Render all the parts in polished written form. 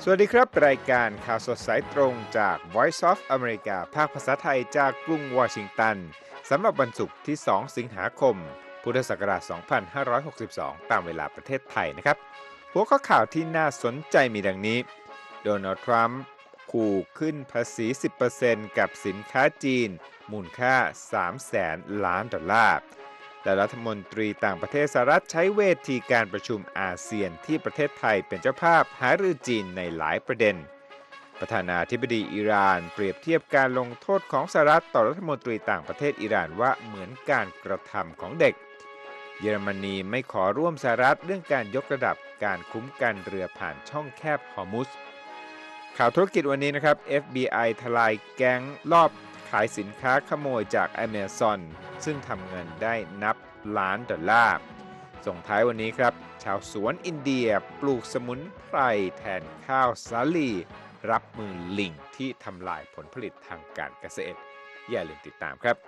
วัสดีครับรายการข่าวสดสายตรงจาก Voice of America ภาคภาษาไทยจากกรุงวอชิงตันสำหรับวันศุกร์ที่2สิงหาคมพุทธศักราช2562ตามเวลาประเทศไทยนะครับหัวข้อข่าวที่น่าสนใจมีดังนี้โดนัลด์ทรัมป์ขู่ขึ้นภาษี 10% กับสินค้าจีนมูลค่า 300,000 ล้านดอลลาร์และรัฐมนตรีต่างประเทศสหรัฐใช้เวทีการประชุมอาเซียนที่ประเทศไทยเป็นเจ้าภาพหารือจีนในหลายประเด็นประธานาธิบดีอิหร่านเปรียบเทียบการลงโทษของสหรัฐต่อรัฐมนตรีต่างประเทศอิหร่านว่าเหมือนการกระทำของเด็กเยอรมนีไม่ขอร่วมสหรัฐเรื่องการยกระดับการคุ้มกันเรือผ่านช่องแคบฮอร์มุซข่าวธุรกิจวันนี้นะครับ FBI ทลายแก๊งลอบขายสินค้าขโมยจาก Amazon ซึ่งทำเงินได้นับล้านดอลลาร์ส่งท้ายวันนี้ครับชาวสวนอินเดียปลูกสมุนไพรแทนข้าวสาลีรับมือลิงที่ทำลายผลผลิตทางการเกษตรอย่าลืมติดตามครับ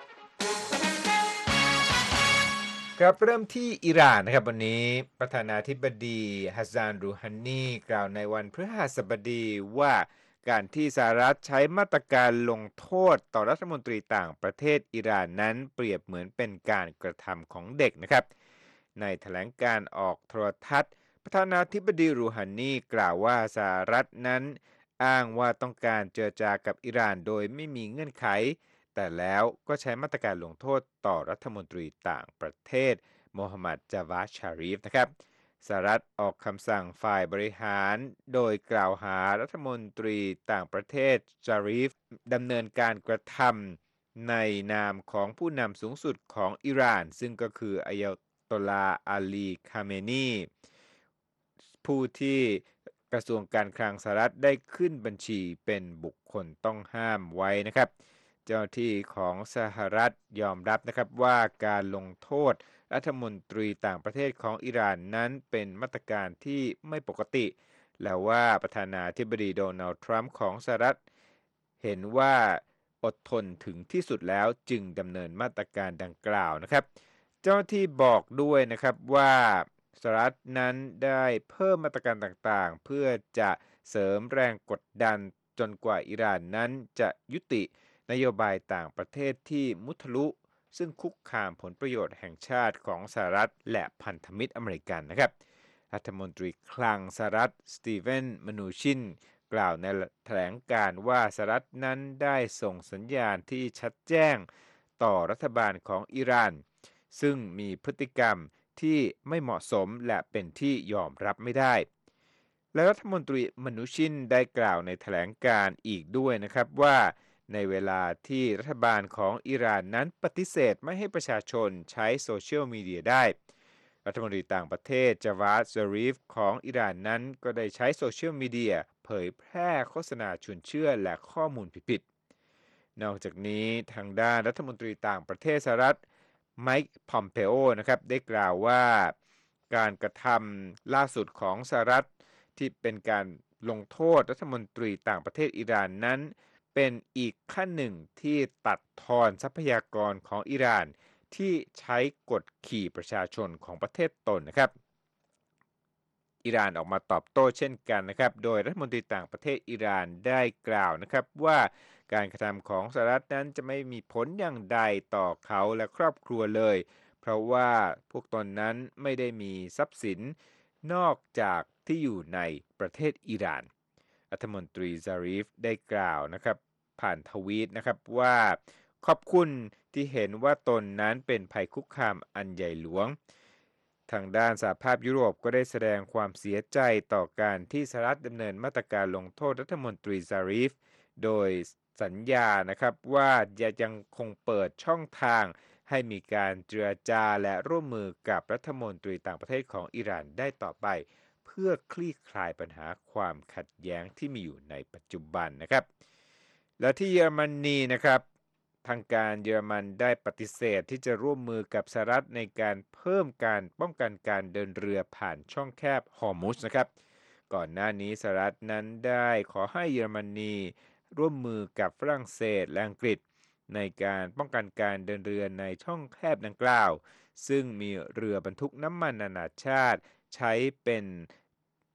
ครับเริ่มที่อิหร่านนะครับวันนี้ประธานาธิบดีฮัสซานรูฮานีกล่าวในวันพฤหัสบดีว่าการที่สหรัฐใช้มาตรการลงโทษต่อรัฐมนตรีต่างประเทศอิหร่านนั้นเปรียบเหมือนเป็นการกระทำของเด็กนะครับในแถลงการออกโทรทัศน์ประธานาธิบดีรูฮานีกล่าวว่าสหรัฐนั้นอ้างว่าต้องการเจรจากับอิหร่านโดยไม่มีเงื่อนไขแต่แล้วก็ใช้มาตรการลงโทษต่อรัฐมนตรีต่างประเทศโมฮัมหมัดจาวาดชารีฟนะครับสหรัฐออกคำสั่งฝ่ายบริหารโดยกล่าวหารัฐมนตรีต่างประเทศชารีฟดำเนินการกระทำในนามของผู้นำสูงสุดของอิหร่านซึ่งก็คืออายาตอลลาอาลีคาเมนีผู้ที่กระทรวงการคลังสหรัฐได้ขึ้นบัญชีเป็นบุคคลต้องห้ามไว้นะครับเจ้าหน้าที่ของสหรัฐยอมรับนะครับว่าการลงโทษรัฐมนตรีต่างประเทศของอิหร่านนั้นเป็นมาตรการที่ไม่ปกติและว่าประธานาธิบดีโดนัลด์ทรัมป์ของสหรัฐเห็นว่าอดทนถึงที่สุดแล้วจึงดำเนินมาตรการดังกล่าวนะครับเจ้าหน้าที่บอกด้วยนะครับว่าสหรัฐนั้นได้เพิ่มมาตรการต่างๆเพื่อจะเสริมแรงกดดันจนกว่าอิหร่านนั้นจะยุตินโยบายต่างประเทศที่มุทะลุซึ่งคุกคามผลประโยชน์แห่งชาติของสหรัฐและพันธมิตรอเมริกันนะครับรัฐมนตรีคลังสหรัฐสตีเวนมนูชินกล่าวในแถลงการว่าสหรัฐนั้นได้ส่งสัญญาณที่ชัดแจ้งต่อรัฐบาลของอิหร่านซึ่งมีพฤติกรรมที่ไม่เหมาะสมและเป็นที่ยอมรับไม่ได้และรัฐมนตรีมนูชินได้กล่าวในแถลงการอีกด้วยนะครับว่าในเวลาที่รัฐบาลของอิหร่านนั้นปฏิเสธไม่ให้ประชาชนใช้โซเชียลมีเดียได้รัฐมนตรีต่างประเทศจาวาด ซารีฟของอิหร่านนั้นก็ได้ใช้โซเชียลมีเดียเผยแพร่โฆษณาชวนเชื่อและข้อมูลผิดๆนอกจากนี้ทางด้านรัฐมนตรีต่างประเทศสหรัฐไมค์พอมเปโอนะครับได้กล่าวว่าการกระทำล่าสุดของสหรัฐที่เป็นการลงโทษรัฐมนตรีต่างประเทศอิหร่านนั้นเป็นอีกขั้นหนึ่งที่ตัดทอนทรัพยากรของอิหร่านที่ใช้กดขี่ประชาชนของประเทศตนนะครับอิหร่านออกมาตอบโต้เช่นกันนะครับโดยรัฐมนตรีต่างประเทศอิหร่านได้กล่าวนะครับว่าการกระทำของสหรัฐนั้นจะไม่มีผลอย่างใดต่อเขาและครอบครัวเลยเพราะว่าพวกตนนั้นไม่ได้มีทรัพย์สินนอกจากที่อยู่ในประเทศอิหร่านรัฐมนตรีซารีฟได้กล่าวนะครับผ่านทวีตนะครับว่าขอบคุณที่เห็นว่าตนนั้นเป็นภัยคุกคามอันใหญ่หลวงทางด้านสหภาพยุโรปก็ได้แสดงความเสียใจต่อการที่สหรัฐดำเนินมาตรการลงโทษรัฐมนตรีซารีฟโดยสัญญานะครับว่าจะยังคงเปิดช่องทางให้มีการเจรจาและร่วมมือกับรัฐมนตรีต่างประเทศของอิหร่านได้ต่อไปเพื่อคลี่คลายปัญหาความขัดแย้งที่มีอยู่ในปัจจุบันนะครับและที่เยอรมนีนะครับทางการเยอรมันได้ปฏิเสธที่จะร่วมมือกับสหรัฐในการเพิ่มการป้องกันการเดินเรือผ่านช่องแคบฮอร์มุซนะครับก่อนหน้านี้สหรัฐนั้นได้ขอให้เยอรมนีร่วมมือกับฝรั่งเศสและอังกฤษในการป้องกันการเดินเรือในช่องแคบดังกล่าวซึ่งมีเรือบรรทุกน้ำมันนานาชาติใช้เป็น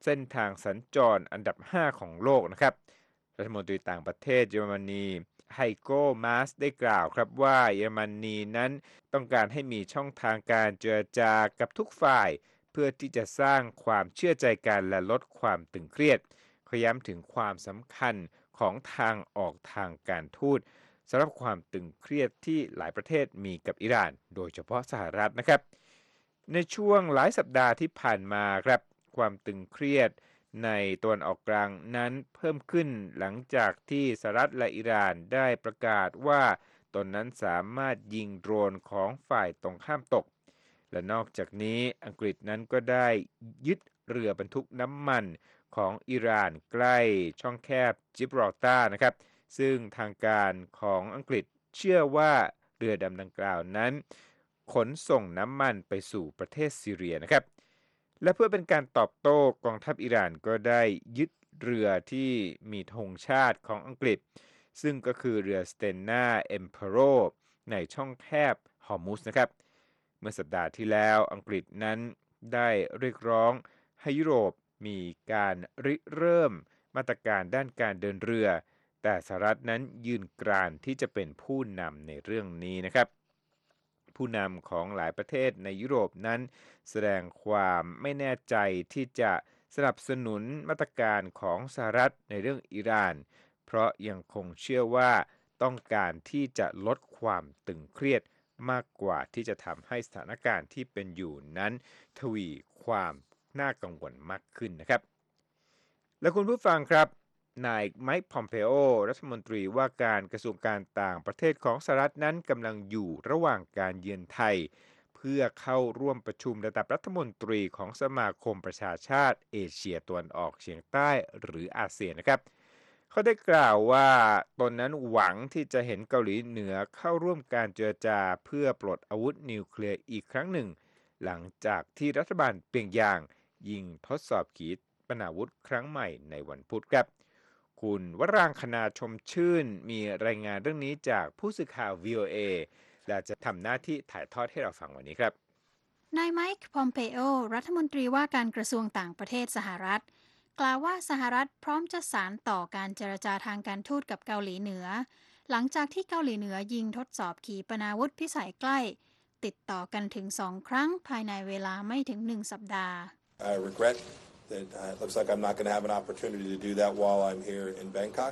เส้นทางสัญจรอันดับ 5 ของโลกนะครับรัฐมนตรีต่างประเทศเยอรมนีไฮโกมาสได้กล่าวครับว่าเยอรมนีนั้นต้องการให้มีช่องทางการเจรจากับทุกฝ่ายเพื่อที่จะสร้างความเชื่อใจกันและลดความตึงเครียดเขาย้ำถึงความสำคัญของทางออกทางการทูตสำหรับความตึงเครียดที่หลายประเทศมีกับอิหร่านโดยเฉพาะสหรัฐนะครับในช่วงหลายสัปดาห์ที่ผ่านมาครับความตึงเครียดในตะวันออกกลางนั้นเพิ่มขึ้นหลังจากที่สหรัฐและอิหร่านได้ประกาศว่าตนนั้นสามารถยิงโดรนของฝ่ายตรงข้ามตกและนอกจากนี้อังกฤษนั้นก็ได้ยึดเรือบรรทุกน้ำมันของอิหร่านใกล้ช่องแคบจิบรอลตาร์นะครับซึ่งทางการของอังกฤษเชื่อว่าเรือดำดังกล่าวนั้นขนส่งน้ำมันไปสู่ประเทศซีเรียนะครับและเพื่อเป็นการตอบโต้กองทัพอิหร่านก็ได้ยึดเรือที่มีธงชาติของอังกฤษซึ่งก็คือเรือสเตนนาเอ็มเพโรในช่องแคบฮอร์มุสนะครับเมื่อสัปดาห์ที่แล้วอังกฤษนั้นได้เรียกร้องให้ยุโรปมีการริเริ่มมาตรการด้านการเดินเรือแต่สหรัฐนั้นยืนกรานที่จะเป็นผู้นำในเรื่องนี้นะครับผู้นำของหลายประเทศในยุโรปนั้นแสดงความไม่แน่ใจที่จะสนับสนุนมาตรการของสหรัฐในเรื่องอิหร่านเพราะยังคงเชื่อว่าต้องการที่จะลดความตึงเครียดมากกว่าที่จะทำให้สถานการณ์ที่เป็นอยู่นั้นทวีความน่ากังวลมากขึ้นนะครับและคุณผู้ฟังครับนายไมค์ พอมเปโอรัฐมนตรีว่าการกระทรวงการต่างประเทศของสหรัฐนั้นกำลังอยู่ระหว่างการเยือนไทยเพื่อเข้าร่วมประชุมระดับรัฐมนตรีของสมาคมประชาชาติเอเชียตะวันออกเฉียงใต้หรืออาเซียนนะครับเขาได้กล่าวว่าตนนั้นหวังที่จะเห็นเกาหลีเหนือเข้าร่วมการเจรจาเพื่อปลดอาวุธนิวเคลียร์อีกครั้งหนึ่งหลังจากที่รัฐบาลเปียงยางยิงทดสอบขีปนาวุธครั้งใหม่ในวันพุธครับคุณวรางคณาชมชื่นมีรายงานเรื่องนี้จากผู้สื่อข่าว VOA และจะทำหน้าที่ถ่ายทอดให้เราฟังวันนี้ครับนายไมค์ พอมเปโอรัฐมนตรีว่าการกระทรวงต่างประเทศสหรัฐกล่าวว่าสหรัฐพร้อมจะสานต่อการเจรจาทางการทูตกับเกาหลีเหนือหลังจากที่เกาหลีเหนือยิงทดสอบขีปนาวุธพิสัยใกล้ติดต่อกันถึง2 ครั้งภายในเวลาไม่ถึง1 สัปดาห์ I regret that it looks like I'm not going to have an opportunity to do that while I'm here in Bangkok,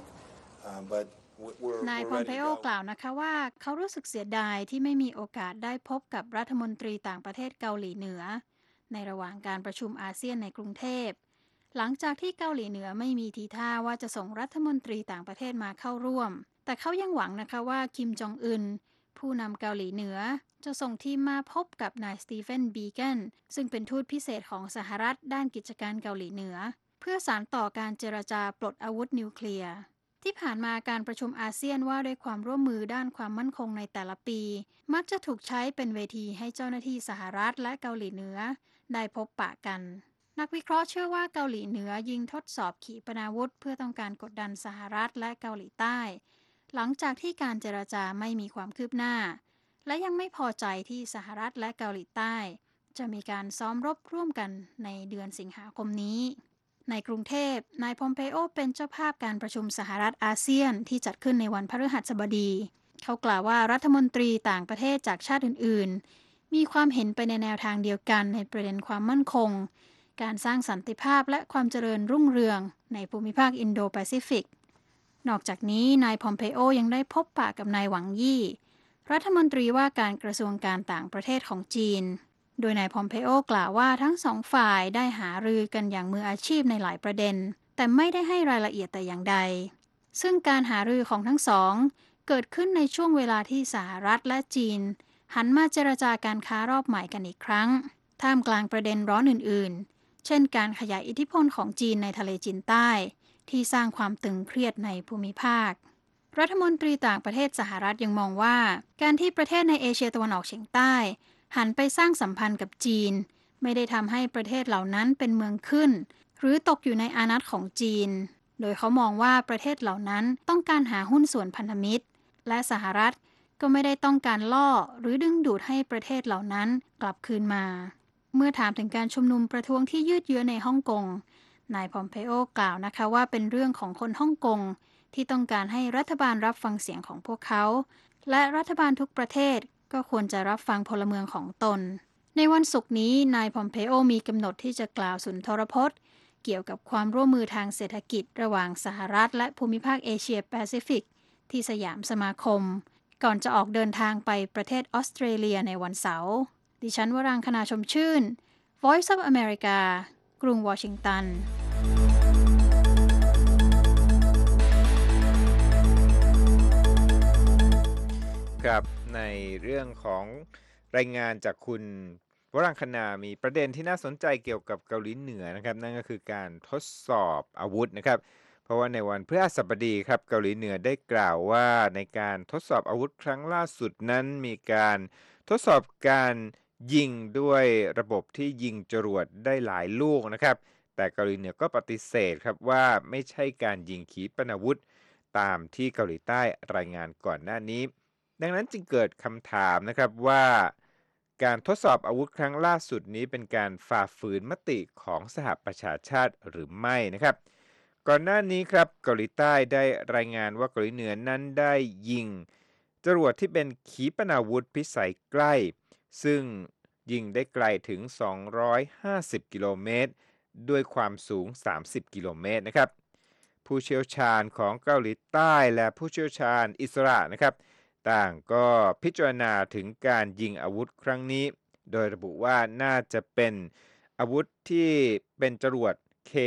but we're นาย พอม ready เป to โอ go. กล่าวนะคะว่าเขารู้สึกเสียดายที่ไม่มีโอกาสได้พบกับรัฐมนตรีต่างประเทศเกาหลีเหนือในระหว่างการประชุมอาเซียนในกรุงเทพหลังจากที่เกาหลีเหนือไม่มีทีท่าว่าจะส่งรัฐมนตรีต่างประเทศมาเข้าร่วมแต่เขายังหวังนะคะว่าคิมจองอึนผู้นำเกาหลีเหนือจะส่งทีมมาพบกับนายสตีเฟน บีแกนซึ่งเป็นทูตพิเศษของสหรัฐด้านกิจการเกาหลีเหนือเพื่อสานต่อการเจรจาปลดอาวุธนิวเคลียร์ที่ผ่านมาการประชุมอาเซียนว่าด้วยความร่วมมือด้านความมั่นคงในแต่ละปีมักจะถูกใช้เป็นเวทีให้เจ้าหน้าที่สหรัฐและเกาหลีเหนือได้พบปะกันนักวิเคราะห์เชื่อว่าเกาหลีเหนือยิงทดสอบขีปนาวุธเพื่อต้องการกดดันสหรัฐและเกาหลีใต้หลังจากที่การเจรจาไม่มีความคืบหน้าและยังไม่พอใจที่สหรัฐและเกาหลีใต้จะมีการซ้อมรบร่วมกันในเดือนสิงหาคมนี้ในกรุงเทพนาย พอมเปโอเป็นเจ้าภาพการประชุมสหรัฐอาเซียนที่จัดขึ้นในวันพฤหัสบดีเขากล่าวว่ารัฐมนตรีต่างประเทศจากชาติอื่นๆมีความเห็นไปในแนวทางเดียวกันในประเด็นความมั่นคงการสร้างสันติภาพและความเจริญรุ่งเรืองในภูมิภาคอินโดแปซิฟิกนอกจากนี้นาย พอมเปโอยังได้พบปะกับนายหวังยี่รัฐมนตรีว่าการกระทรวงการต่างประเทศของจีนโดยนาย พอมเปโอกล่าวว่าทั้งสองฝ่ายได้หารือกันอย่างมืออาชีพในหลายประเด็นแต่ไม่ได้ให้รายละเอียดแต่อย่างใดซึ่งการหารือของทั้งสองเกิดขึ้นในช่วงเวลาที่สหรัฐและจีนหันมาเจรจาการค้ารอบใหม่กันอีกครั้งท่ามกลางประเด็นร้อนอื่นๆเช่นการขยายอิทธิพลของจีนในทะเลจีนใต้ที่สร้างความตึงเครียดในภูมิภาครัฐมนตรีต่างประเทศสหรัฐยังมองว่าการที่ประเทศในเอเชียตะวันออกเฉียงใต้หันไปสร้างสัมพันธ์กับจีนไม่ได้ทำให้ประเทศเหล่านั้นเป็นเมืองขึ้นหรือตกอยู่ในอานัตของจีนโดยเขามองว่าประเทศเหล่านั้นต้องการหาหุ้นส่วนพันธมิตรและสหรัฐก็ไม่ได้ต้องการล่อหรือดึงดูดให้ประเทศเหล่านั้นกลับคืนมาเมื่อถามถึงการชุมนุมประท้วงที่ยืดเยื้อในฮ่องกงนายพอมเพโอกล่าวนะคะว่าเป็นเรื่องของคนฮ่องกงที่ต้องการให้รัฐบาลรับฟังเสียงของพวกเขาและรัฐบาลทุกประเทศก็ควรจะรับฟังพลเมืองของตนในวันศุกร์นี้นายพอมเพโอมีกำหนดที่จะกล่าวสุนทรพจน์เกี่ยวกับความร่วมมือทางเศรษฐกิจระหว่างสหรัฐและภูมิภาคเอเชียแปซิฟิกที่สยามสมาคมก่อนจะออกเดินทางไปประเทศออสเตรเลียในวันเสาร์ดิฉันวรังคณาชมชื่น Voice of America กรุงวอชิงตันครับในเรื่องของรายงานจากคุณวรังคณามีประเด็นที่น่าสนใจเกี่ยวกับเกาหลีเหนือนะครับนั่นก็คือการทดสอบอาวุธนะครับเพราะว่าในวันพฤหัสบดีครับเกาหลีเหนือได้กล่าวว่าในการทดสอบอาวุธครั้งล่าสุดนั้นมีการทดสอบการยิงด้วยระบบที่ยิงจรวดได้หลายลูกนะครับแต่เกาหลีเหนือก็ปฏิเสธครับว่าไม่ใช่การยิงขีปนาวุธตามที่เกาหลีใต้รายงานก่อนหน้านี้ดังนั้นจึงเกิดคำถามนะครับว่าการทดสอบอาวุธครั้งล่าสุดนี้เป็นการฝ่าฝืนมติของสหประชาชาติหรือไม่นะครับก่อนหน้านี้ครับเกาหลีใต้ได้รายงานว่าเกาหลีเหนือนั้นได้ยิงจรวดที่เป็นขีปนาวุธพิสัยใกล้ซึ่งยิงได้ไกลถึง250กิโลเมตรด้วยความสูง30กิโลเมตรนะครับผู้เชี่ยวชาญของเกาหลีใต้และผู้เชี่ยวชาญอิสระนะครับต่างก็พิจารณาถึงการยิงอาวุธครั้งนี้โดยระบุว่าน่าจะเป็นอาวุธที่เป็นจรวด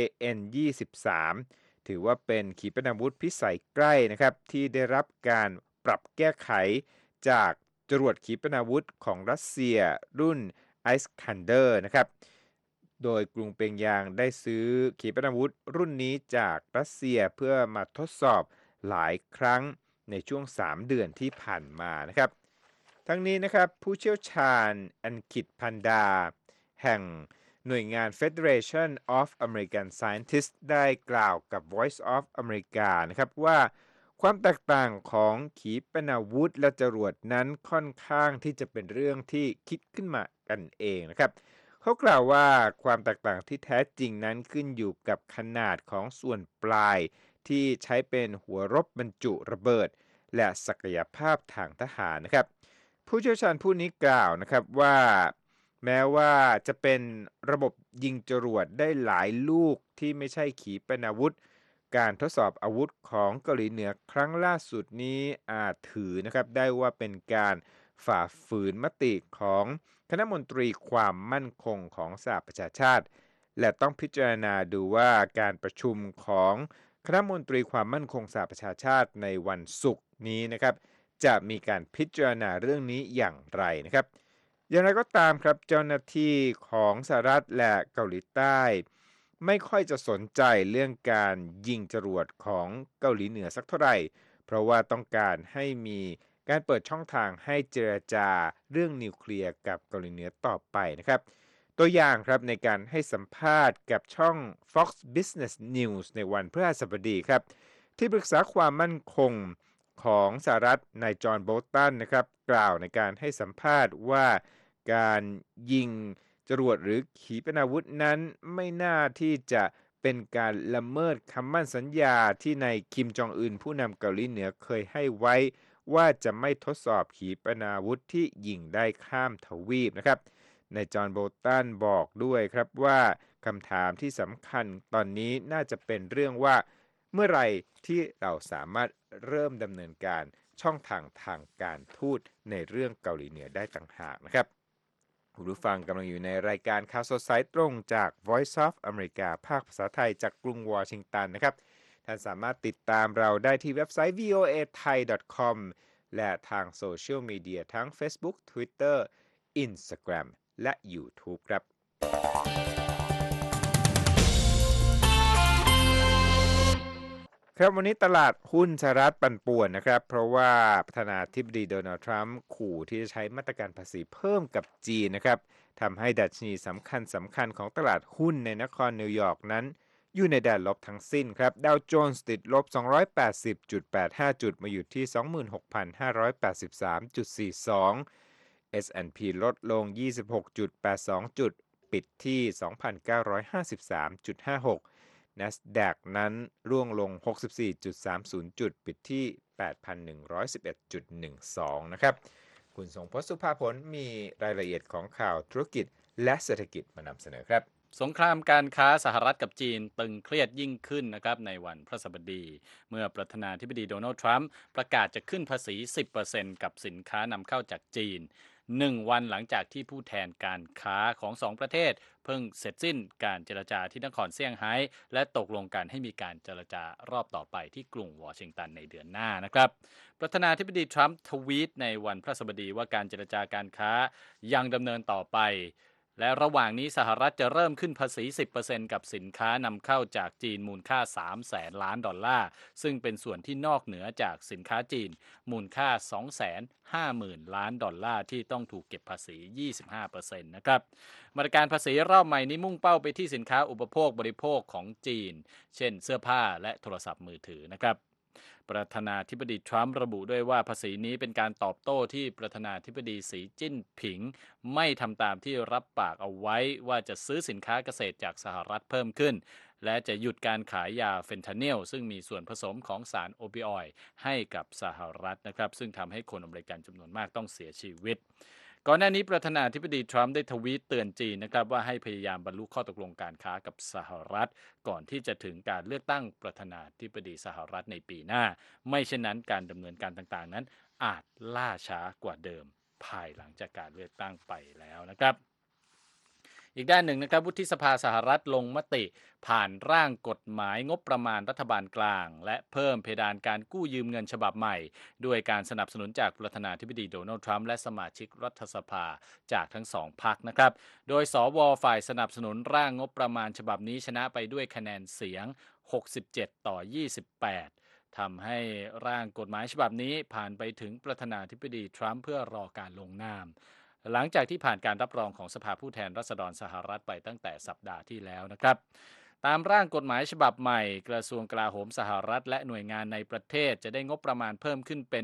KN-23 ถือว่าเป็นขีปนาวุธพิสัยใกล้นะครับที่ได้รับการปรับแก้ไขจากจรวดขีปนาวุธของรัสเซียรุ่น Iskander นะครับโดยกรุงเปียงยางได้ซื้อขีปนาวุธรุ่นนี้จากรัสเซียเพื่อมาทดสอบหลายครั้งในช่วง3เดือนที่ผ่านมานะครับทั้งนี้นะครับผู้เชี่ยวชาญอันคิดพันดาแห่งหน่วยงาน Federation of American Scientists ได้กล่าวกับ Voice of America นะครับว่าความแตกต่างของขีปนาวุธและจรวดนั้นค่อนข้างที่จะเป็นเรื่องที่คิดขึ้นมากันเองนะครับเขากล่าวว่าความแตกต่างที่แท้จริงนั้นขึ้นอยู่กับขนาดของส่วนปลายที่ใช้เป็นหัวรบบรรจุระเบิดและศักยภาพทางทหารนะครับผู้เชี่ยวชาญผู้นี้กล่าวนะครับว่าแม้ว่าจะเป็นระบบยิงจรวดได้หลายลูกที่ไม่ใช่ขีปนาวุธการทดสอบอาวุธของเกาหลีเหนือครั้งล่าสุดนี้อาจถือนะครับได้ว่าเป็นการฝ่าฝืนมติของคณะมนตรีความมั่นคงของสหประชาชาติและต้องพิจารณาดูว่าการประชุมของคณะมนตรีความมั่นคงสหประชาชาติในวันศุกร์นี้นะครับจะมีการพิจารณาเรื่องนี้อย่างไรนะครับอย่างไรก็ตามครับเจ้าหน้าที่ของสหรัฐและเกาหลีใต้ไม่ค่อยจะสนใจเรื่องการยิงจรวดของเกาหลีเหนือสักเท่าไหร่เพราะว่าต้องการให้มีการเปิดช่องทางให้เจรจาเรื่องนิวเคลียร์กับเกาหลีเหนือต่อไปนะครับตัวอย่างครับในการให้สัมภาษณ์กับช่อง Fox Business News ในวันพฤหัสบดีครับที่ปรึกษาความมั่นคงของสหรัฐนายจอห์นโบลตันนะครับกล่าวในการให้สัมภาษณ์ว่าการยิงจรวดหรือขีปนาวุธนั้นไม่น่าที่จะเป็นการละเมิดคำมั่นสัญญาที่นายคิมจองอึนผู้นำเกาหลีเหนือเคยให้ไว้ว่าจะไม่ทดสอบขีปนาวุธที่ยิงได้ข้ามทวีปนะครับนายจอห์นโบลตันบอกด้วยครับว่าคำถามที่สำคัญตอนนี้น่าจะเป็นเรื่องว่าเมื่อไหร่ที่เราสามารถเริ่มดำเนินการช่องทางการทูตในเรื่องเกาหลีเหนือได้ต่างหากนะครับคุณผู้ฟังกำลังอยู่ในรายการข่าวสดสายตรงจาก Voice of America ภาคภาษาไทยจากกรุงวอชิงตันนะครับท่านสามารถติดตามเราได้ที่เว็บไซต์ voathai.com และทางโซเชียลมีเดียทั้ง Facebook Twitter Instagram และ YouTube ครับครับวันนี้ตลาดหุ้นสหรัฐปั่นป่วนนะครับเพราะว่าประธานาธิบดีโดนัลด์ทรัมป์ขู่ที่จะใช้มาตรการภาษีเพิ่มกับจีนนะครับทำให้ดัชนีสำคัญของตลาดหุ้นในนครนิวยอร์กนั้นอยู่ในแดนลบทั้งสิ้นครับดาวโจนส์ติดลบ 280.85 จุดมาอยู่ที่ 26,583.42 S&P ลดลง 26.82 จุดปิดที่ 2,953.56 NASDAQ นั้นร่วงลง 64.30 จุดปิดที่ 8,111.12 นะครับคุณทรงพจน์ สุภาผลมีรายละเอียดของข่าวธุรกิจและเศรษฐกิจมานำเสนอครับสงครามการค้าสหรัฐกับจีนตึงเครียดยิ่งขึ้นนะครับในวันพฤหัสบดีเมื่อประธานาธิบดีโดนัลด์ทรัมป์ประกาศจะขึ้นภาษี 10% กับสินค้านำเข้าจากจีน1 วันหลังจากที่ผู้แทนการค้าของ2 ประเทศเพิ่งเสร็จสิ้นการเจรจาที่นครเซี่ยงไฮ้และตกลงกันให้มีการเจรจารอบต่อไปที่กรุงวอชิงตันในเดือนหน้านะครับประธานาธิบดีทรัมป์ทวีตในวันพฤหัสบดีว่าการเจรจาการค้ายังดำเนินต่อไปและระหว่างนี้สหรัฐจะเริ่มขึ้นภาษี 10% กับสินค้านำเข้าจากจีนมูลค่า 300,000 ล้านดอลลาร์ซึ่งเป็นส่วนที่นอกเหนือจากสินค้าจีนมูลค่า 250,000 ล้านดอลลาร์ที่ต้องถูกเก็บภาษี 25% นะครับมาตรการภาษีรอบใหม่นี้มุ่งเป้าไปที่สินค้าอุปโภคบริโภคของจีนเช่นเสื้อผ้าและโทรศัพท์มือถือนะครับประธานาธิบดีทรัมป์ระบุด้วยว่าภาษีนี้เป็นการตอบโต้ที่ประธานาธิบดีสีจิ้นผิงไม่ทำตามที่รับปากเอาไว้ว่าจะซื้อสินค้าเกษตรจากสหรัฐเพิ่มขึ้นและจะหยุดการขายยาเฟนทานิลซึ่งมีส่วนผสมของสารโอปิออยด์ให้กับสหรัฐนะครับซึ่งทำให้คนอเมริกันจำนวนมากต้องเสียชีวิตก่อนหน้านี้ประธานาธิบดีทรัมป์ได้ทวีตเตือนจีนนะครับว่าให้พยายามบรรลุข้อตกลงการค้ากับสหรัฐก่อนที่จะถึงการเลือกตั้งประธานาธิบดีสหรัฐในปีหน้าไม่เช่นนั้นการดำเนินการต่างๆนั้นอาจล่าช้ากว่าเดิมภายหลังจากการเลือกตั้งไปแล้วนะครับอีกด้านหนึ่งนะครับวุฒิสภาสหรัฐลงมติผ่านร่างกฎหมายงบประมาณรัฐบาลกลางและเพิ่มเพดานการกู้ยืมเงินฉบับใหม่ด้วยการสนับสนุนจากประธานาธิบดีโดนัลด์ทรัมป์และสมาชิกรัฐสภาจากทั้ง2 พรรคนะครับโดยสวฝ่ายสนับสนุนร่างงบประมาณฉบับนี้ชนะไปด้วยคะแนนเสียง67-28ทำให้ร่างกฎหมายฉบับนี้ผ่านไปถึงประธานาธิบดีทรัมป์เพื่อรอการลงนามหลังจากที่ผ่านการรับรองของสภาผู้แทนราษฎรสหรัฐไปตั้งแต่สัปดาห์ที่แล้วนะครับตามร่างกฎหมายฉบับใหม่กระทรวงกลาโหมสหรัฐและหน่วยงานในประเทศจะได้งบประมาณเพิ่มขึ้นเป็น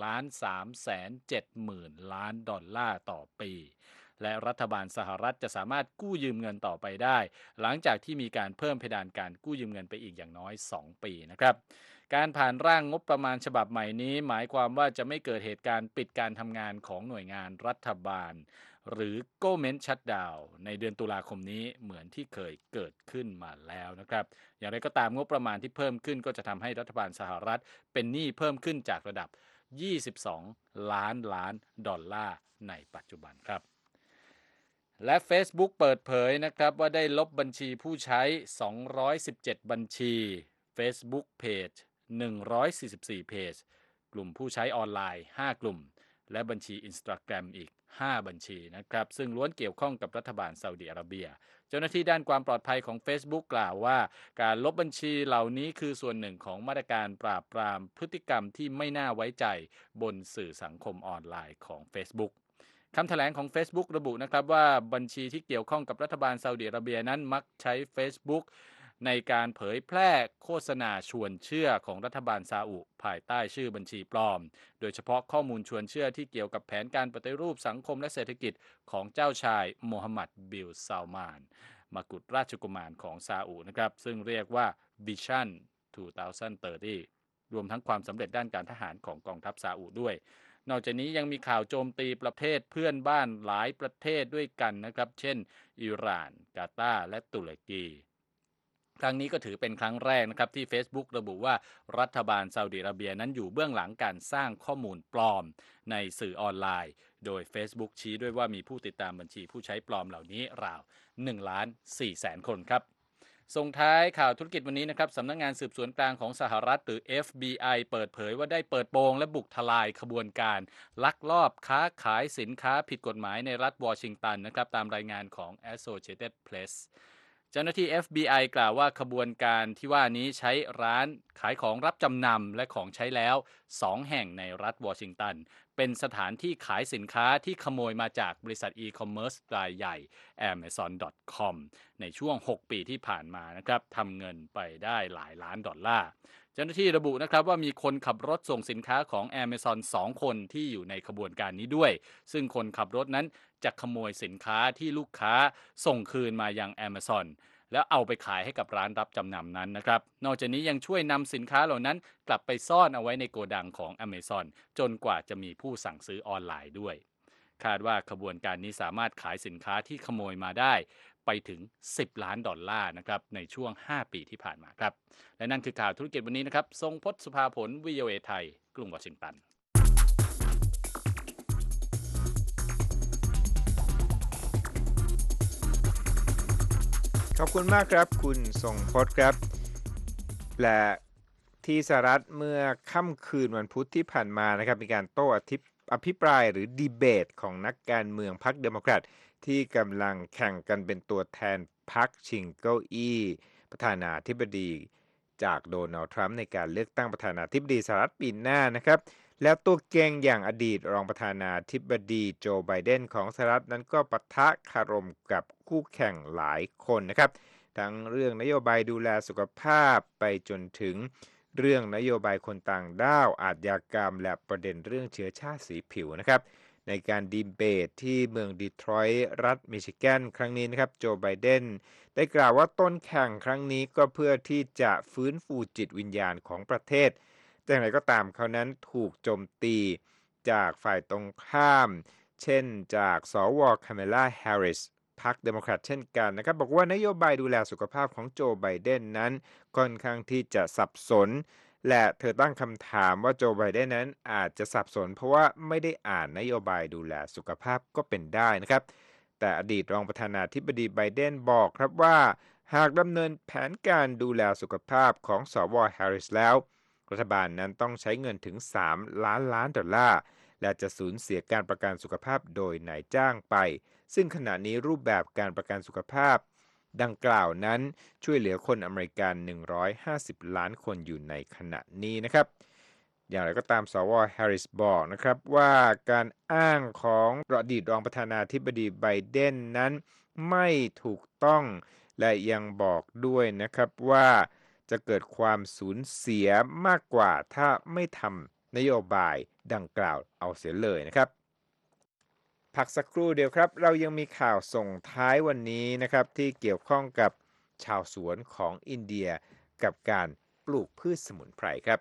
1,370,000 ล้านดอลลาร์ต่อปีและรัฐบาลสหรัฐจะสามารถกู้ยืมเงินต่อไปได้หลังจากที่มีการเพิ่มเพดานการกู้ยืมเงินไปอีกอย่างน้อย2 ปีนะครับการผ่านร่างงบประมาณฉบับใหม่นี้หมายความว่าจะไม่เกิดเหตุการณ์ปิดการทำงานของหน่วยงานรัฐบาลหรือ Government Shutdown ในเดือนตุลาคมนี้เหมือนที่เคยเกิดขึ้นมาแล้วนะครับอย่างไรก็ตามงบประมาณที่เพิ่มขึ้นก็จะทำให้รัฐบาลสหรัฐเป็นหนี้เพิ่มขึ้นจากระดับ22 ล้านล้านดอลลาร์ในปัจจุบันครับและ Facebook เปิดเผยนะครับว่าได้ลบบัญชีผู้ใช้217บัญชี Facebook Page 144 เพจกลุ่มผู้ใช้ออนไลน์5กลุ่มและบัญชี Instagram อีก5บัญชีนะครับซึ่งล้วนเกี่ยวข้องกับรัฐบาลซาอุดิอาระเบียเจ้าหน้าที่ด้านความปลอดภัยของ Facebook กล่าวว่าการลบบัญชีเหล่านี้คือส่วนหนึ่งของมาตรการปราบปรามพฤติกรรมที่ไม่น่าไว้ใจบนสื่อสังคมออนไลน์ของ Facebookคำแถลงของ Facebook ระบุนะครับว่าบัญชีที่เกี่ยวข้องกับรัฐบาลซาอุดิอาระเบียนั้นมักใช้ Facebook ในการเผยแพร่โฆษณาชวนเชื่อของรัฐบาลซาอุภายใต้ชื่อบัญชีปลอมโดยเฉพาะข้อมูลชวนเชื่อที่เกี่ยวกับแผนการปฏิรูปสังคมและเศรษฐกิจของเจ้าชายโมฮัมหมัดบิลซาลมานมกุฎราชกุมารของซาอุนะครับซึ่งเรียกว่า Vision 2030 รวมทั้งความสำเร็จด้านการทหารของกองทัพซาอุด้วยนอกจากนี้ยังมีข่าวโจมตีประเทศเพื่อนบ้านหลายประเทศด้วยกันนะครับเช่นอิหร่านกาตาร์และตุรกีครั้งนี้ก็ถือเป็นครั้งแรกนะครับที่ Facebook ระบุว่ารัฐบาลซาอุดิอาระเบียนั้นอยู่เบื้องหลังการสร้างข้อมูลปลอมในสื่อออนไลน์โดย Facebook ชี้ด้วยว่ามีผู้ติดตามบัญชีผู้ใช้ปลอมเหล่านี้ราว 1,400,000 คนครับส่งท้ายข่าวธุรกิจวันนี้นะครับสำนักงานสืบสวนกลางของสหรัฐหรือ FBI เปิดเผยว่าได้เปิดโปงและบุกทลายขบวนการลักลอบค้าขายสินค้าผิดกฎหมายในรัฐวอชิงตันนะครับตามรายงานของ Associated Pressเจ้าหน้าที่ FBI กล่าวว่าขบวนการที่ว่านี้ใช้ร้านขายของรับจำนำและของใช้แล้ว2แห่งในรัฐวอชิงตันเป็นสถานที่ขายสินค้าที่ขโมยมาจากบริษัทอีคอมเมิร์ซรายใหญ่ Amazon.com ในช่วง6ปีที่ผ่านมานะครับทำเงินไปได้หลายล้านดอลลาร์เจ้าหน้าที่ระบุนะครับว่ามีคนขับรถส่งสินค้าของ Amazon 2 คนที่อยู่ในขบวนการนี้ด้วยซึ่งคนขับรถนั้นจะขโมยสินค้าที่ลูกค้าส่งคืนมายัง Amazon แล้วเอาไปขายให้กับร้านรับจำนำนั้นนะครับนอกจากนี้ยังช่วยนำสินค้าเหล่านั้นกลับไปซ่อนเอาไว้ในโกดังของ Amazon จนกว่าจะมีผู้สั่งซื้อออนไลน์ด้วยคาดว่าขบวนการนี้สามารถขายสินค้าที่ขโมยมาได้ไปถึง$10 ล้านนะครับในช่วง5 ปีที่ผ่านมาครับและนั่นคือข่าวธุรกิจวันนี้นะครับทรงพจน์สุภาผล VOA ไทยกรุงวอชิงตันขอบคุณมากครับคุณทรงพจน์ครับและที่สหรัฐเมื่อค่ำคืนวันพุธที่ผ่านมานะครับมีการโต้อภิปรายหรือดีเบตของนักการเมืองพรรคเดโมแครตที่กำลังแข่งกันเป็นตัวแทนพรรคชิงเก้าอี้ประธานาธิบดีจากโดนัลด์ทรัมป์ในการเลือกตั้งประธานาธิบดีสหรัฐปีหน้านะครับแล้วตัวเก่งอย่างอดีตรองประธานาธิบดีโจไบเดนของสหรัฐนั้นก็ปะทะคารมกับคู่แข่งหลายคนนะครับทั้งเรื่องนโยบายดูแลสุขภาพไปจนถึงเรื่องนโยบายคนต่างด้าวอาชญากรรมและประเด็นเรื่องเชื้อชาติสีผิวนะครับในการดีเบตที่เมืองดีทรอยต์รัฐมิชิแกนครั้งนี้นะครับโจไบเดนได้กล่าวว่าต้นแข่งครั้งนี้ก็เพื่อที่จะฟื้นฟูจิตวิญญาณของประเทศแต่อย่างไรก็ตามเขานั้นถูกโจมตีจากฝ่ายตรงข้ามเช่นจากสว.คาเมล่าแฮร์ริสพรรคเดโมแครตเช่นกันนะครับบอกว่านโยบายดูแลสุขภาพของโจไบเดนนั้นค่อนข้างที่จะสับสนและเธอตั้งคำถามว่าโจไบเดนนั้นอาจจะสับสนเพราะว่าไม่ได้อ่านนโยบายดูแลสุขภาพก็เป็นได้นะครับแต่อดีตรองประธานาธิบดีไบเดนบอกครับว่าหากดำเนินแผนการดูแลสุขภาพของสว.แฮร์ริสแล้วรัฐบาลนั้นต้องใช้เงินถึง$3 ล้านและจะสูญเสียการประกันสุขภาพโดยนายจ้างไปซึ่งขณะนี้รูปแบบการประกันสุขภาพดังกล่าวนั้นช่วยเหลือคนอเมริกัน150 ล้านคนอยู่ในขณะนี้นะครับอย่างไรก็ตามสว.แฮร์ริสบอกนะครับว่าการอ้างของอดีตรองประธานาธิบดีไบเดนนั้นไม่ถูกต้องและยังบอกด้วยนะครับว่าจะเกิดความสูญเสียมากกว่าถ้าไม่ทำนโยบายดังกล่าวเอาเสียเลยนะครับพักสักครู่เดียวครับเรายังมีข่าวส่งท้ายวันนี้นะครับที่เกี่ยวข้องกับชาวสวนของอินเดียกับการปลูกพืชสมุนไพรครับ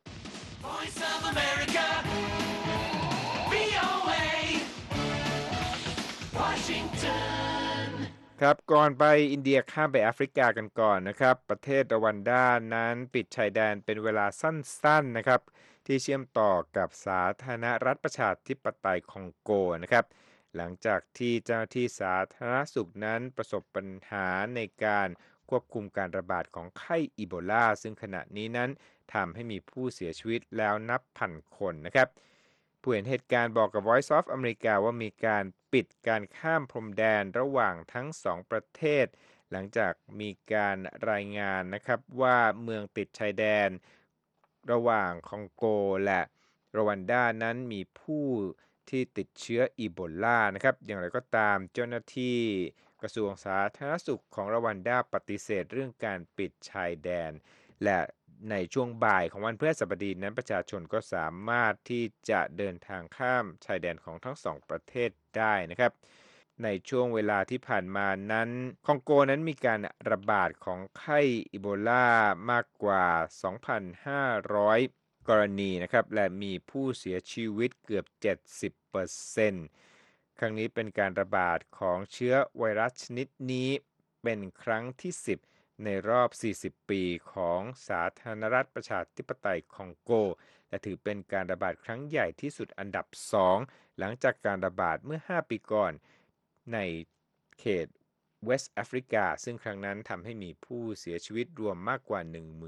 Voice of America, VOA, Washington. ครับก่อนไปอินเดียข้ามไปแอฟริกากันก่อนนะครับประเทศรวันดานั้นปิดชายแดนเป็นเวลาสั้นๆนะครับที่เชื่อมต่อกับสาธารณรัฐประชาธิปไตยคองโกนะครับหลังจากที่เจ้าหน้าที่สาธารณสุขนั้นประสบปัญหาในการควบคุมการระบาดของไข้อีโบลาซึ่งขณะนี้นั้นทำให้มีผู้เสียชีวิตแล้วนับพันคนนะครับผู้เห็นเหตุการณ์บอกกับ Voice of America ว่ามีการปิดการข้ามพรมแดนระหว่างทั้งสองประเทศหลังจากมีการรายงานนะครับว่าเมืองติดชายแดนระหว่างคองโกและรวันดานั้นมีผู้ที่ติดเชื้ออีโบลานะครับอย่างไรก็ตามเจ้าหน้าที่กระทรวงสาธารณสุขของรวันดาปฏิเสธเรื่องการปิดชายแดนและในช่วงบ่ายของวันพฤหัสบดีนั้นประชาชนก็สามารถที่จะเดินทางข้ามชายแดนของทั้งสองประเทศได้นะครับในช่วงเวลาที่ผ่านมานั้นคองโกนั้นมีการระบาดของไข้อีโบลามากกว่า 2,500 กรณีนะครับและมีผู้เสียชีวิตเกือบ 70% ครั้งนี้เป็นการระบาดของเชื้อไวรัสชนิดนี้เป็นครั้งที่ 10 ในรอบ 40 ปีของสาธารณรัฐประชาธิปไตยคองโกและถือเป็นการระบาดครั้งใหญ่ที่สุดอันดับ 2 หลังจากการระบาดเมื่อ 5 ปีก่อนในเขตเวสต์แอฟริกาซึ่งครั้งนั้นทำให้มีผู้เสียชีวิตรวมมากกว่า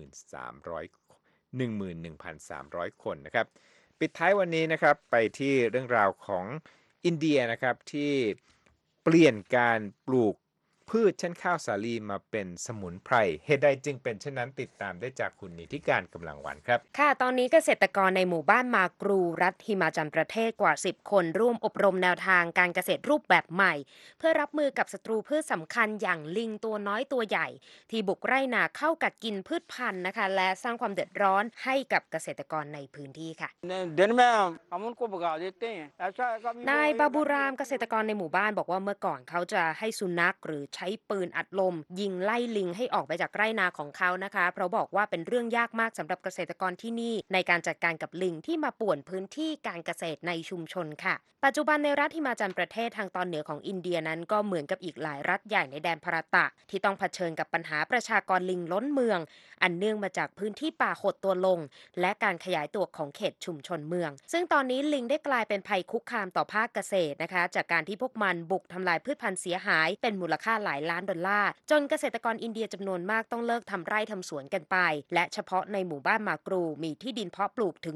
11,300 คนนะครับปิดท้ายวันนี้นะครับไปที่เรื่องราวของอินเดียนะครับที่เปลี่ยนการปลูกพืชเช่นข้าวสาลีมาเป็นสมุนไพรเหตุใดจึงเป็นเช่นนั้นติดตามได้จากคุณนิติการกำลังวันครับค่ะตอนนี้เกษตรกรในหมู่บ้านมากรูรัฐหิมาจัลประเทศกว่า10คนร่วมอบรมแนวทางการเกษตรรูปแบบใหม่เพื่อรับมือกับศัตรูพืชสำคัญอย่างลิงตัวน้อยตัวใหญ่ที่บุกไร่นาเข้ากัดกินพืชพันธุ์นะคะและสร้างความเดือดร้อนให้กับเกษตรกรในพื้นที่ค่ะนายบาบูรามเกษตรกรในหมู่บ้านบอกว่าเมื่อก่อนเขาจะให้สุนัขหรือใช้ปืนอัดลมยิงไล่ลิงให้ออกไปจากไร่นาของเขานะคะเพราะบอกว่าเป็นเรื่องยากมากสำหรับเกษตรกรที่นี่ในการจัดการกับลิงที่มาป่วนพื้นที่การเกษตรในชุมชนค่ะปัจจุบันในรัฐฮิมาจัลประเทศทางตอนเหนือของอินเดียนั้นก็เหมือนกับอีกหลายรัฐใหญ่ในแดนภารตะที่ต้องเผชิญกับปัญหาประชากรลิงล้นเมืองอันเนื่องมาจากพื้นที่ป่าหดตัวลงและการขยายตัวของเขตชุมชนเมืองซึ่งตอนนี้ลิงได้กลายเป็นภัยคุกคามต่อภาคเกษตรนะคะจากการที่พวกมันบุกทำลายพืชพันธุ์เสียหายเป็นมูลค่าหลายล้านดอลลาร์จนเกษตรกรอินเดียจำนวนมากต้องเลิกทำไร่ทำสวนกันไปและเฉพาะในหมู่บ้านมากรูมีที่ดินเพาะปลูกถึง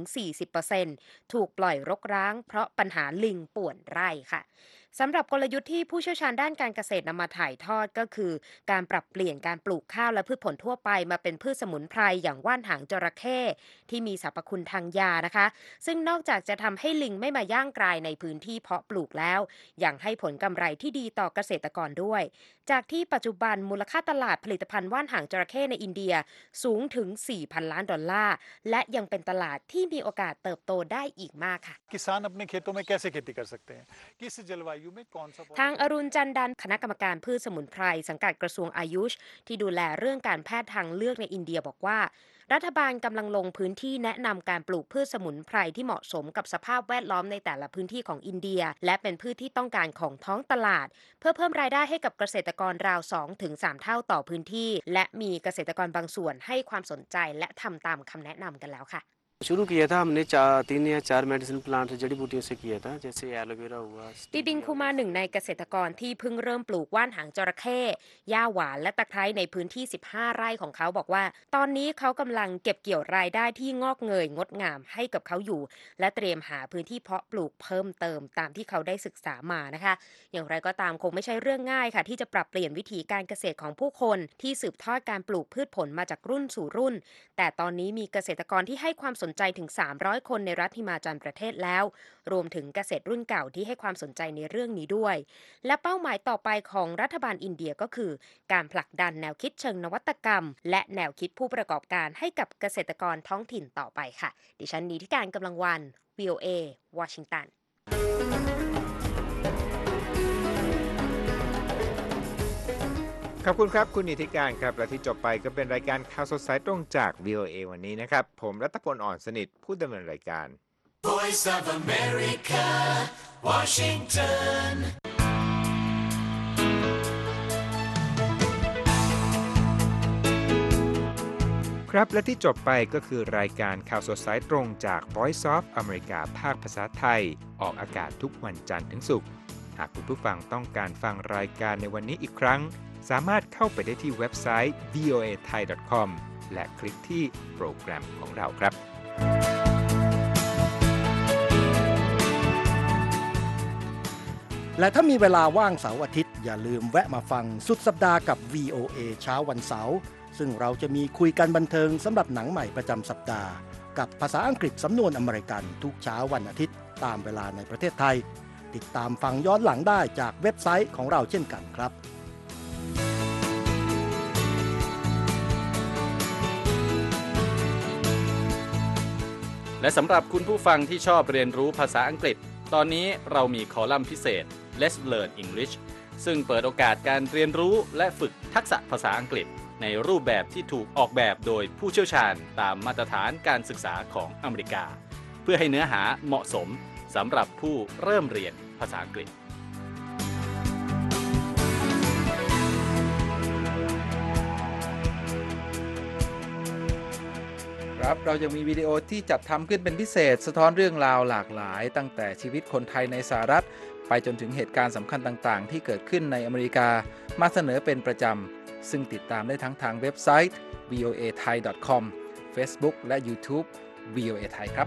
40% ถูกปล่อยรกร้างเพราะปัญหาลิงป่วนไร่ค่ะสำหรับกลยุทธ์ที่ผู้เชี่ยวชาญด้านการเกษตรนำมาถ่ายทอดก็คือการปรับเปลี่ยนการปลูกข้าวและพืชผลทั่วไปมาเป็นพืชสมุนไพรอย่างว่านหางจระเข้ที่มีสรรพคุณทางยานะคะซึ่งนอกจากจะทำให้ลิงไม่มาย่างกรายในพื้นที่เพาะปลูกแล้วยังให้ผลกำไรที่ดีต่อเกษตรกรด้วยจากที่ปัจจุบันมูลค่าตลาดผลิตภัณฑ์ว่านหางจระเข้ในอินเดียสูงถึง 4,000 ล้านดอลลาร์และยังเป็นตลาดที่มีโอกาสเติบโตได้อีกมากค่ะ किसान अपने खेतों में कैसे खेती कर सकते हैं किस जलवायु में कौन सा ทางอรุณจันดันคณะกรรมการพืชสมุนไพรสังกัดกระทรวงอายุชที่ดูแลเรื่องการแพทย์ทางเลือกในอินเดียบอกว่ารัฐบาลกำลังลงพื้นที่แนะนำการปลูกพืชสมุนไพรที่เหมาะสมกับสภาพแวดล้อมในแต่ละพื้นที่ของอินเดียและเป็นพืชที่ต้องการของท้องตลาดเพื่อเพิ่มรายได้ให้กับเกษตรกรราว 2-3 เท่าต่อพื้นที่และมีเกษตรกรบางส่วนให้ความสนใจและทำตามคำแนะนำกันแล้วค่ะ शुरू किया था हमने 3 या 4 मेडिसिन प्लांट जड़ी बूटियों से किया था जैसे एलोवेरा हुआ บิบินคูมาหนึ่งในเกษตรกรที่เพิ่งเริ่มปลูกว่านหางจระเข้หญ้าหวานและตะไคร้ในพื้นที่15 ไร่ของเขาบอกว่าตอนนี้เขากำลังเก็บเกี่ยวรายได้ที่งอกเงยงดงามให้กับเขาอยู่และเตรียมหาพื้นที่เพาะปลูกเพิ่มเติมตามที่เขาได้ศึกษามานะคะอย่างไรก็ตามคงไม่ใช่เรื่องง่ายค่ะที่จะปรับเปลี่ยนวิธีการเกษตรของผู้คนที่สืบทอดการปลูกพืชผลมาจากรุ่นสู่รุ่นแต่ตอนนี้มีเกษตรกรที่ให้ความสนใจถึง300 คนในรัฐฮิมาจัลประเทศแล้วรวมถึงเกษตรรุ่นเก่าที่ให้ความสนใจในเรื่องนี้ด้วยและเป้าหมายต่อไปของรัฐบาลอินเดียก็คือการผลักดันแนวคิดเชิงนวัตกรรมและแนวคิดผู้ประกอบการให้กับเกษตรกรท้องถิ่นต่อไปค่ะดิฉันนิติการกำลังวัน VOA วอชิงตันขอบคุณครับคุณนิติการครับและที่จบไปก็เป็นรายการข่าวสดสายตรงจาก VOA วันนี้นะครับผมรัตพลอ่อนสนิทผู้ดำเนินรายการ Voice of America, Washington. ครับและที่จบไปก็คือรายการข่าวสดสายตรงจาก Voice of America ภาคภาษาไทยออกอากาศทุกวันจันทร์ถึงศุกร์หากคุณผู้ฟังต้องการฟังรายการในวันนี้อีกครั้งสามารถเข้าไปได้ที่เว็บไซต์ voathai.com และคลิกที่โปรแกรมของเราครับและถ้ามีเวลาว่างเสาร์อาทิตย์อย่าลืมแวะมาฟังสุดสัปดาห์กับ VOA เช้าวันเสาร์ซึ่งเราจะมีคุยกันบันเทิงสำหรับหนังใหม่ประจำสัปดาห์กับภาษาอังกฤษสำนวนอเมริกันทุกเช้าวันอาทิตย์ตามเวลาในประเทศไทยติดตามฟังย้อนหลังได้จากเว็บไซต์ของเราเช่นกันครับและสำหรับคุณผู้ฟังที่ชอบเรียนรู้ภาษาอังกฤษตอนนี้เรามีคอลัมน์พิเศษ Let's Learn English ซึ่งเปิดโอกาสการเรียนรู้และฝึกทักษะภาษาอังกฤษในรูปแบบที่ถูกออกแบบโดยผู้เชี่ยวชาญตามมาตรฐานการศึกษาของอเมริกาเพื่อให้เนื้อหาเหมาะสมสำหรับผู้เริ่มเรียนภาษาอังกฤษครับเรายังมีวิดีโอที่จัดทำขึ้นเป็นพิเศษสะท้อนเรื่องราวหลากหลายตั้งแต่ชีวิตคนไทยในสหรัฐไปจนถึงเหตุการณ์สำคัญต่างๆที่เกิดขึ้นในอเมริกามาเสนอเป็นประจำซึ่งติดตามได้ทั้งทางเว็บไซต์ voathai.com Facebook และ YouTube VOA Thai ครับ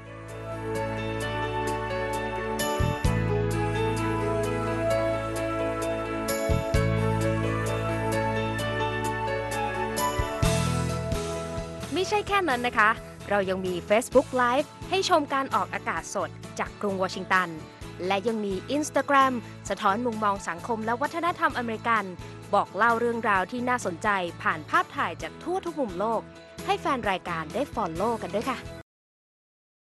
ไม่ใช่แค่นั้นนะคะเรายังมี Facebook Live ให้ชมการออกอากาศสดจากกรุงวอชิงตันและยังมี Instagram สะท้อนมุมมองสังคมและวัฒนธรรมอเมริกันบอกเล่าเรื่องราวที่น่าสนใจผ่านภาพถ่ายจากทั่วทุกมุมโลกให้แฟนรายการได้ follow กันด้วยค่ะ